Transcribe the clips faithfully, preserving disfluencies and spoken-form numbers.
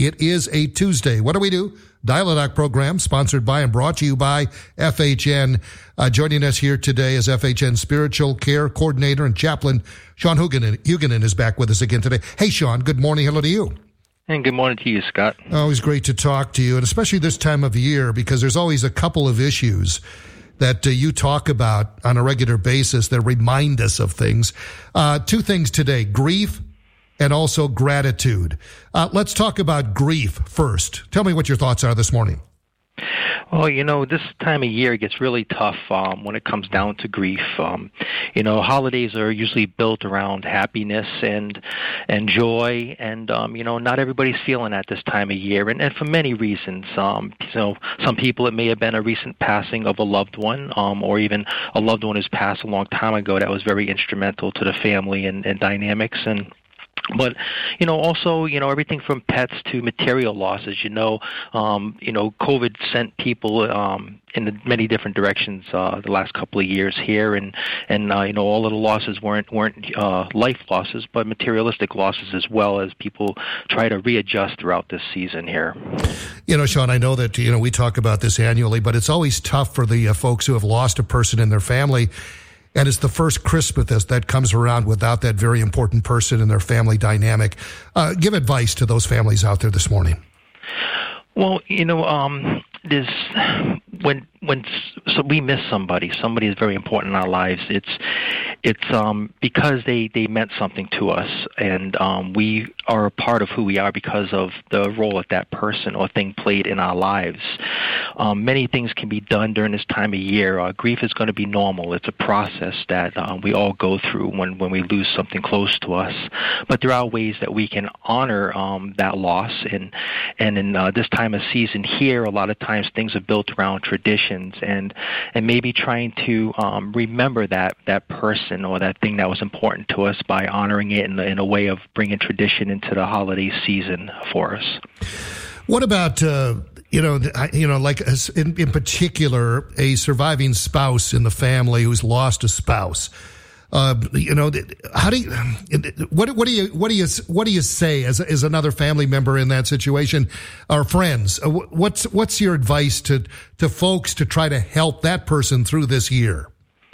It is a Tuesday. What do we do? Dial-A-Doc program sponsored by and brought to you by F H N. Uh, joining us here today is F H N Spiritual Care Coordinator and Chaplain Sean Huguenin. Huguenin is back with us again today. Hey, Sean, good morning. Hello to you. And good morning to you, Scott. Always great to talk to you, and especially this time of year, because there's always a couple of issues that uh, you talk about on a regular basis that remind us of things. Uh, two things today, grief and also gratitude. Uh, let's talk about grief first. Tell me what your thoughts are this morning. Well, you know, this time of year gets really tough um, when it comes down to grief. Um, you know, holidays are usually built around happiness and and joy, and um, you know, not everybody's feeling that this time of year, and, and for many reasons. Um, so, some people it may have been a recent passing of a loved one, um, or even a loved one who's passed a long time ago that was very instrumental to the family and, and dynamics and. But, you know, also, you know, everything from pets to material losses, you know, um, you know, COVID sent people um, in the many different directions uh, the last couple of years here. And, and uh, you know, all of the losses weren't, weren't uh, life losses, but materialistic losses as well as people try to readjust throughout this season here. You know, Sean, I know that, you know, we talk about this annually, but it's always tough for the uh, folks who have lost a person in their family. And it's the first Christmas that comes around without that very important person in their family dynamic. Uh, give advice to those families out there this morning. Well, you know, um, there's when when so we miss somebody. Somebody is very important in our lives. It's it's um, because they, they meant something to us, and um, we are a part of who we are because of the role that that person or thing played in our lives. Um, many things can be done during this time of year. Uh, grief is going to be normal. It's a process that uh, we all go through when, when we lose something close to us. But there are ways that we can honor um, that loss. And, and in uh, this time of season here, a lot of times things are built around traditions and, and maybe trying to um, remember that, that person or that thing that was important to us by honoring it in, in a way of bringing tradition into the holiday season for us. What about... Uh You know, you know, like in, in particular, a surviving spouse in the family who's lost a spouse. Uh, you know, how do you, what, what do you, what do you, what do you say as as another family member in that situation, or friends? What's what's your advice to to folks to try to help that person through this year?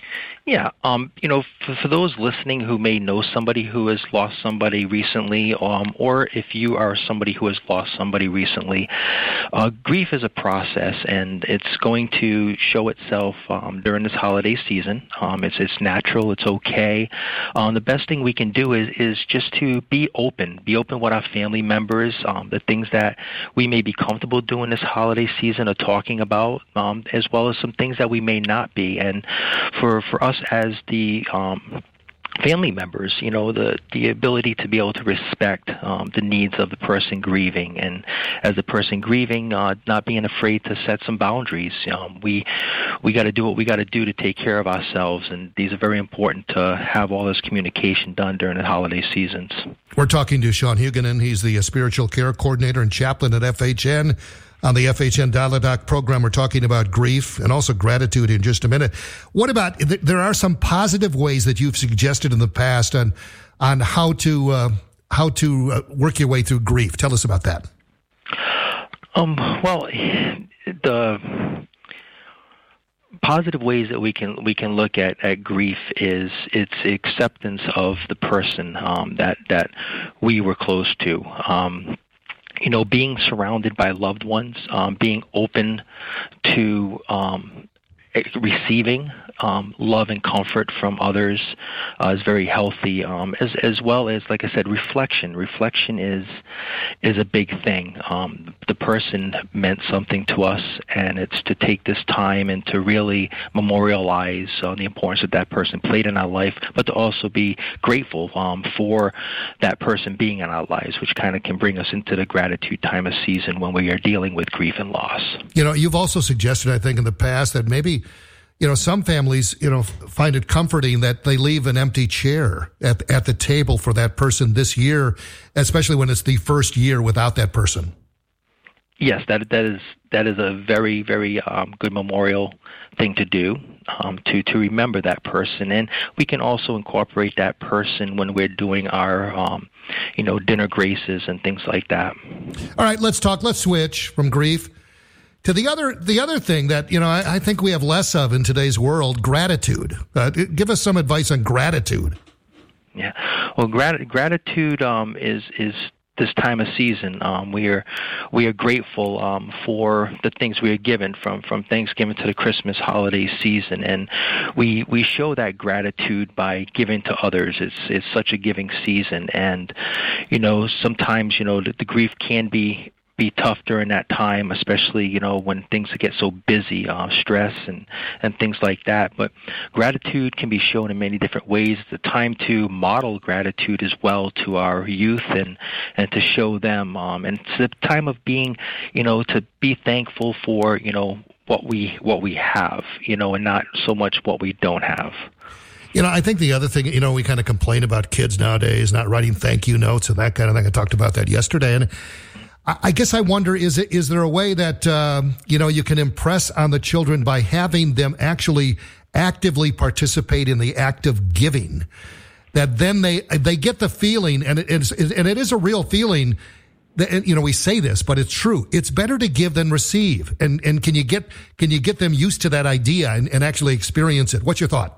Yeah, um, you know, for, for those listening who may know somebody who has lost somebody recently, um, or if you are somebody who has lost somebody recently, uh, grief is a process, and it's going to show itself um, during this holiday season. Um, it's it's natural, it's okay. Um, the best thing we can do is is just to be open, be open with our family members, um, the things that we may be comfortable doing this holiday season or talking about, um, as well as some things that we may not be. And for for us as the um, family members, you know, the, the ability to be able to respect um, the needs of the person grieving, and as the person grieving, uh, not being afraid to set some boundaries. Um, we we got to do what we got to do to take care of ourselves, and these are very important to have all this communication done during the holiday seasons. We're talking to Sean Huguenin. He's the Spiritual Care Coordinator and Chaplain at F H N. On the F H N Dial-A-Doc program, we're talking about grief and also gratitude in just a minute. What about, there are some positive ways that you've suggested in the past on on how to uh, how to uh, work your way through grief. Tell us about that. Um, well, the positive ways that we can we can look at, at grief is its acceptance of the person um, that that we were close to. Um, You know, being surrounded by loved ones, um, being open to um, receiving um, love and comfort from others uh, is very healthy, um, as as well as, like I said, reflection. Reflection is is a big thing. Um, the person meant something to us, and it's to take this time and to really memorialize uh, the importance that that person played in our life, but to also be grateful um, for that person being in our lives, which kind of can bring us into the gratitude time of season when we are dealing with grief and loss. You know, you've also suggested, I think, in the past that maybe, you know, some families, you know, find it comforting that they leave an empty chair at at the table for that person this year, especially when it's the first year without that person. Yes, that that is that is a very very um, good memorial thing to do. um, to to remember that person, and we can also incorporate that person when we're doing our um, you know dinner graces and things like that. All right, let's talk. Let's switch from grief to the other the other thing that you know I, I think we have less of in today's world: gratitude. Uh, give us some advice on gratitude. Yeah, well, grat- gratitude um, is is. this time of season. Um, we are we are grateful um, for the things we are given from, from Thanksgiving to the Christmas holiday season, and we we show that gratitude by giving to others. It's it's such a giving season, and you know sometimes you know the, the grief can be. be tough during that time, especially, you know, when things get so busy, uh, stress and, and things like that. But gratitude can be shown in many different ways. It's a time to model gratitude as well to our youth and, and to show them. Um, and it's a time of being, you know, to be thankful for, you know, what we what we have, you know, and not so much what we don't have. You know, I think the other thing, you know, we kind of complain about kids nowadays not writing thank you notes and that kind of thing. I talked about that yesterday. And I guess I wonder, is it, is there a way that, um, you know, you can impress on the children by having them actually actively participate in the act of giving, that then they they get the feeling, and it is, and it is a real feeling, that, you know, we say this, but it's true. It's better to give than receive. And and can you get can you get them used to that idea and, and actually experience it? What's your thought?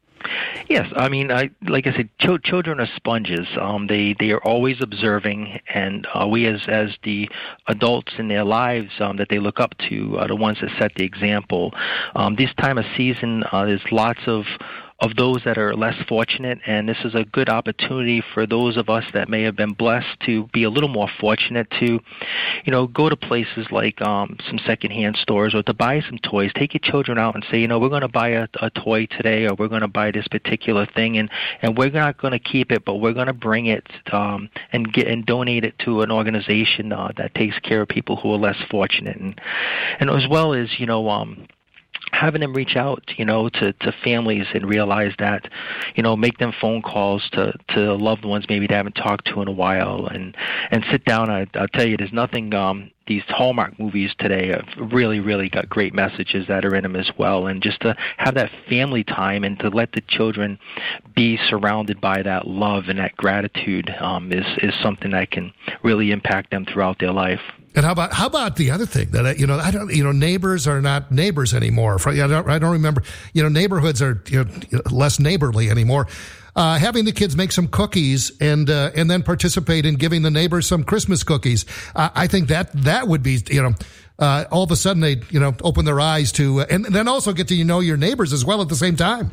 Yes, I mean, I, like I said, ch- children are sponges. Um, they they are always observing, and uh, we as as the adults in their lives um, that they look up to are the ones that set the example. Um, this time of season, uh, there's lots of of those that are less fortunate, and this is a good opportunity for those of us that may have been blessed to be a little more fortunate to, you know, go to places like um, some secondhand stores or to buy some toys. Take your children out and say, you know, we're going to buy a, a toy today, or we're going to buy this particular thing, and, and we're not going to keep it, but we're going to bring it um, and get and donate it to an organization uh, that takes care of people who are less fortunate, and and as well as, you know, um, having them reach out, you know, to, to families and realize that, you know, make them phone calls to, to loved ones maybe they haven't talked to in a while, and, and sit down. I, I'll tell you, there's nothing, um, these Hallmark movies today have really, really got great messages that are in them as well. And just to have that family time and to let the children be surrounded by that love and that gratitude um, is, is something that can really impact them throughout their life. And how about how about the other thing that you know I don't you know neighbors are not neighbors anymore. I don't, I don't remember you know neighborhoods are you know, less neighborly anymore. Uh, having the kids make some cookies and uh, and then participate in giving the neighbors some Christmas cookies. Uh, I think that that would be you know uh, all of a sudden they you know open their eyes to uh, and then also get to know your neighbors as well at the same time.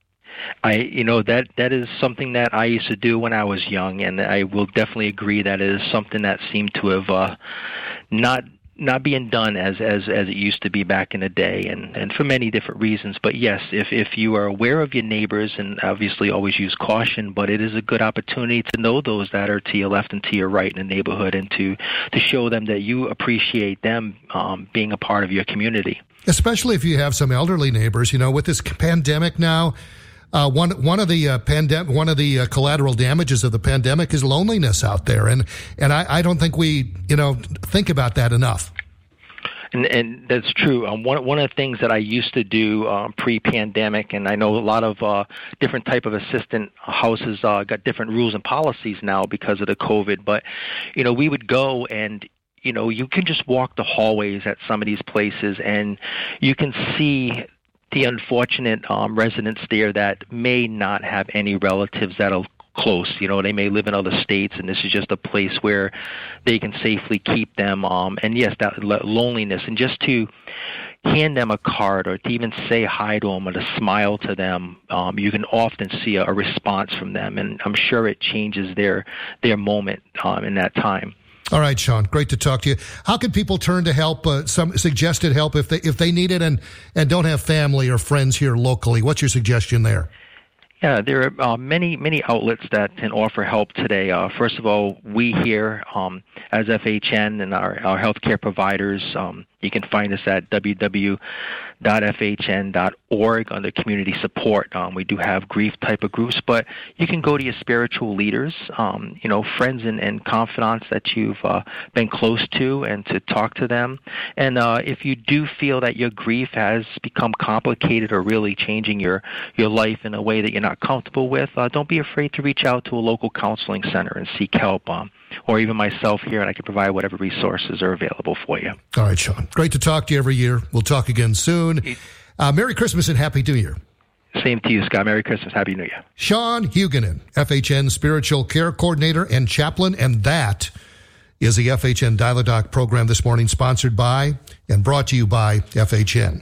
I, you know, that that is something that I used to do when I was young, and I will definitely agree that it is something that seemed to have uh, not not being done as, as as it used to be back in the day, and, and for many different reasons. But yes, if if you are aware of your neighbors, and obviously always use caution, but it is a good opportunity to know those that are to your left and to your right in the neighborhood, and to, to show them that you appreciate them um, being a part of your community. Especially if you have some elderly neighbors, you know, with this pandemic now. Uh, one one of the uh, pandem- one of the uh, collateral damages of the pandemic is loneliness out there, and and I, I don't think we you know think about that enough. And, and that's true. Um, one one of the things that I used to do um, pre-pandemic, and I know a lot of uh, different type of assistant houses uh, got different rules and policies now because of the COVID. But you know, we would go and. You know, you can just walk the hallways at some of these places, and you can see the unfortunate um, residents there that may not have any relatives that are close. You know, they may live in other states, and this is just a place where they can safely keep them. Um, and yes, that loneliness, and just to hand them a card or to even say hi to them or to smile to them, um, you can often see a, a response from them, and I'm sure it changes their their moment um, in that time. All right, Sean, great to talk to you. How can people turn to help, uh, some suggested help if they if they need it and, and don't have family or friends here locally? What's your suggestion there? Yeah, there are uh, many, many outlets that can offer help today. Uh, first of all, we here um, as F H N and our, our healthcare providers, um, You can find us at w w w dot f h n dot org under community support. Um, we do have grief type of groups, but you can go to your spiritual leaders, um, you know, friends and, and confidants that you've uh, been close to, and to talk to them. And uh, if you do feel that your grief has become complicated or really changing your, your life in a way that you're not comfortable with, uh, don't be afraid to reach out to a local counseling center and seek help, um, or even myself here, and I can provide whatever resources are available for you. All right, Sean. Great to talk to you every year. We'll talk again soon. Uh, Merry Christmas and Happy New Year. Same to you, Scott. Merry Christmas. Happy New Year. Sean Huguenin, F H N Spiritual Care Coordinator and Chaplain, and that is the F H N Dial-A-Doc program this morning, sponsored by and brought to you by F H N.